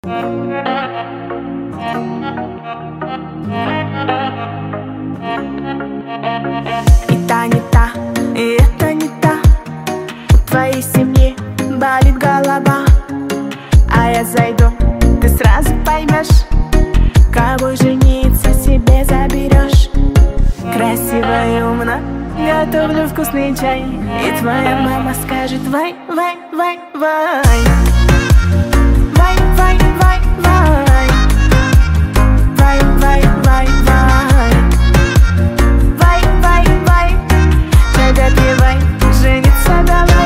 И та не та, и это не та. У твоей семьи болит голова, а я зайду, ты сразу поймешь, кого жениться себе заберешь. Красиво и умно готовлю вкусный чай, и твоя мама скажет: вай, вай, вай, вай. Вай, вай, вай, вай. Вай, вай, вай, вай. Вай, вай, вай. Чай допивай, жениться давай.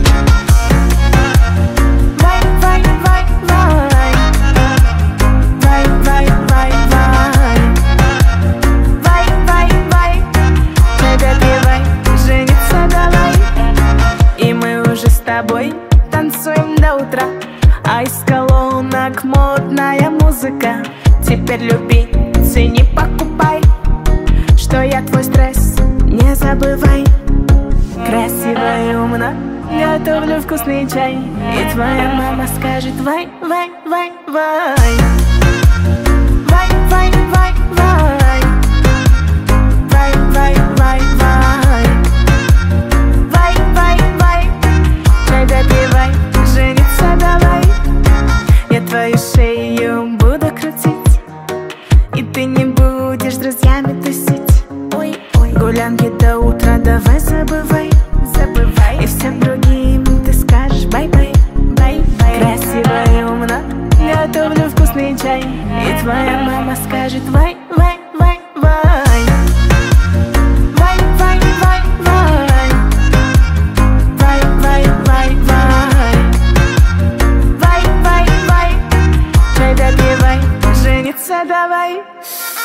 Вай, вай, вай, вай. Вай, вай, вай, вай. Вай, вай, вай. Чай допивай, жениться давай. И мы уже с тобой танцуем до утра, а из колонок модная музыка. Теперь люби, цени, покупай, что я твой стресс, не забывай. Красиво и умно готовлю вкусный чай, и твоя мама скажет: вай, вай, вай, вай. Вай, вай, вай, вай. Вай, вай, вай, вай. Вай, вай, вай. Чай допивай, жениться давай. Я твою шею буду крутить, и ты не будешь с друзьями тусить. Ой, ой. Гулянки до утра давай забывай, забывай. И всем другим ты скажешь: бай-бай, бай-бай. Красиво и умно готовлю вкусный чай, и твоя мама скажет: вай, вай, вай, вай. Вай, вай, вай, вай. Вай, вай, вай, вай. Вай, вай, вай. Чай допивай, жениться давай.